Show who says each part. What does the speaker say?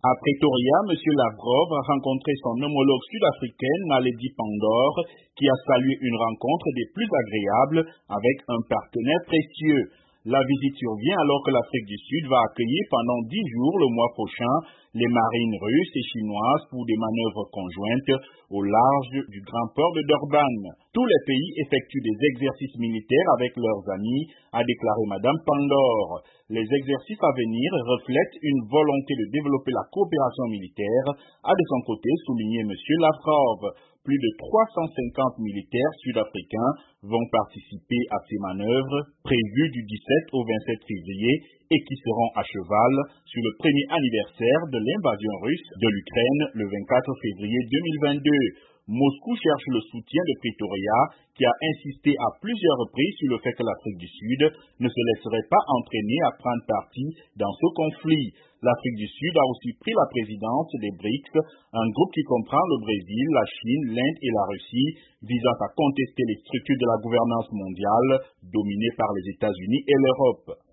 Speaker 1: À Pretoria, M. Lavrov a rencontré son homologue sud-africaine Naledi Pandor, qui a salué une rencontre des plus agréables avec un partenaire précieux. La visite survient alors que l'Afrique du Sud va accueillir pendant 10 jours le mois prochain les marines russes et chinoises pour des manœuvres conjointes au large du grand port de Durban. Tous les pays effectuent des exercices militaires avec leurs amis, a déclaré Mme Pandor. Les exercices à venir reflètent une volonté de développer la coopération militaire, a de son côté souligné M. Lavrov. Plus de 350 militaires sud-africains vont participer à ces manœuvres prévues du 17 au 27 février et qui seront à cheval sur le premier anniversaire de l'invasion russe de l'Ukraine le 24 février 2022. Moscou cherche le soutien de Pretoria, qui a insisté à plusieurs reprises sur le fait que l'Afrique du Sud ne se laisserait pas entraîner à prendre parti dans ce conflit. L'Afrique du Sud a aussi pris la présidence des BRICS, un groupe qui comprend le Brésil, la Chine, l'Inde et la Russie, visant à contester les structures de la gouvernance mondiale dominées par les États-Unis et l'Europe.